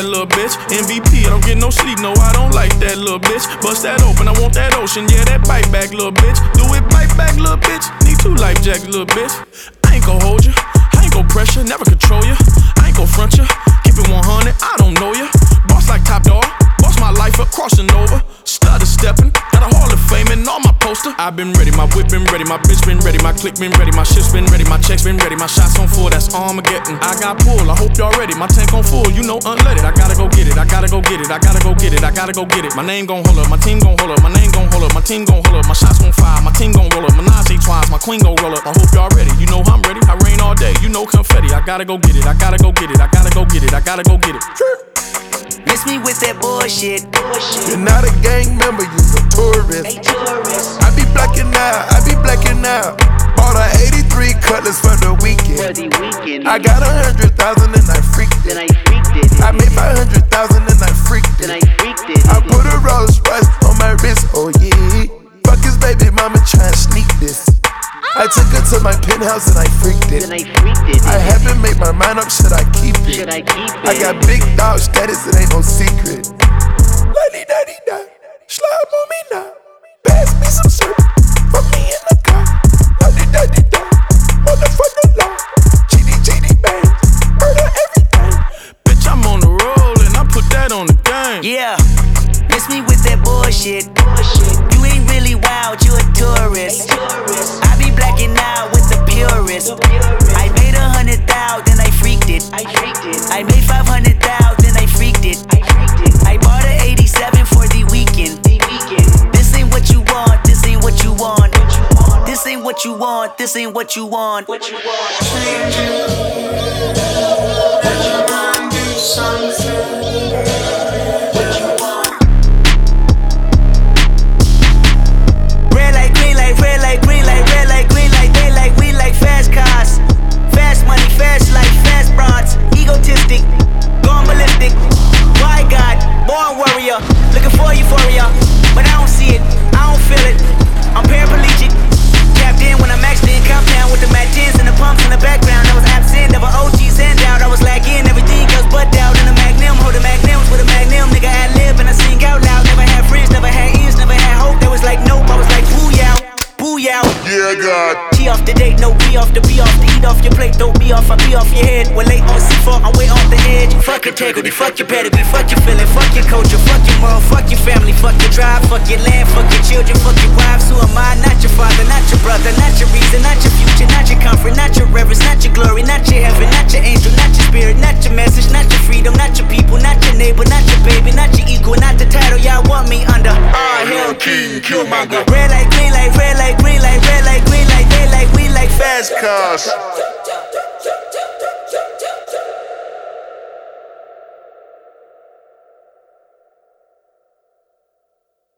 that little bitch. MVP, I don't get no sleep, no, I don't like that little bitch. Bust that open, I want that ocean, yeah, that bite back, little bitch. Do it, bite back, little bitch. Need 2 life jacks, little bitch. I ain't gon' hold you, I ain't gon' pressure, never control you. I ain't gon' front you, keep it 100, I don't know you. Boss like Top Dog, boss my life up, crossing over. Stutter stepping, got a Hall of Fame and all my poster. I've been ready, my whip been ready, my bitch been ready, my click been ready, my shit's been ready, my checks been ready, my shots on full, that's Armageddon. I got pull, I hope y'all ready, my tank on full, you know unleaded. I gotta go get it, I gotta go get it, I gotta go get it, I gotta go get it. My name gon' hold up, my team gon' hold up, my name gon' hold up, my team gon' hold up, my shots gon' fire, my team gon' roll up, Menage twice, my queen gon' roll up. I hope y'all ready, you know I'm ready, I rain all day, you know confetti. I gotta go get it, I gotta go get it, I gotta go get it, I gotta go get it. Miss me with that bullshit. You're not a gang member, you're a tourist. I be blacking out. Bought a 83 Cutlass for the weekend. I got 100,000 and I freaked it. I made 500,000 and I freaked it. I put a Rolls Royce on my wrist, oh yeah. Fuck his baby mama tryna sneak this. I took her to my penthouse and I freaked it. I haven't made my mind up, should I keep it? I got big dog status, it ain't no secret. La-di-da-di-da, slime on me now. Pass me some syrup, fuck me in the car. La-di-da-di-da, motherfucker law. GD bang, murder everything. Bitch, I'm on the roll and I put that on the game. Yeah, miss me with that bullshit. You ain't really wild, you a tourist. I be blacking out with the purist. I made 100,000, I freaked it. I made 500,000, I freaked it. I bought an 87 for the weekend. This ain't what you want, this ain't what you want. This ain't what you want, this ain't what you want. Change it. Let your mind do something. Egotistic, going ballistic. Why God, born warrior, looking for euphoria, but I don't see it, I don't feel it. I'm paraplegic, tapped in when I maxed in, compound with the Mac 10s and the pumps in the background. I was absent, never OGs and out. I was lacking everything else but doubt. In the Magnum, holding magnums with a Magnum, nigga ad lib and I sing out loud. Never had friends, never had ears, never had hope. That was like nope, I was like booyah, booyah. Yeah, God. T off the date, no B off the B off the eat off your plate, don't be off, I be off your head. We're late on C4, I'm way off the edge. Fuck integrity, fuck your pedigree, fuck your feeling, fuck your culture, fuck your moral, fuck your family, fuck your drive, fuck your land, fuck your children, fuck your wives. Who am I? Not your father, not your brother, not your reason, not your future, not your comfort, not your reverence, not your glory, not your heaven, not your angel, not your spirit, not your message, not your freedom, not your people, not your neighbor, not your baby, not your equal, not the title y'all want me under. Hell King, Killmonger. Red light, green light, red light, green light, red light, green light, they like, we like Fast cars.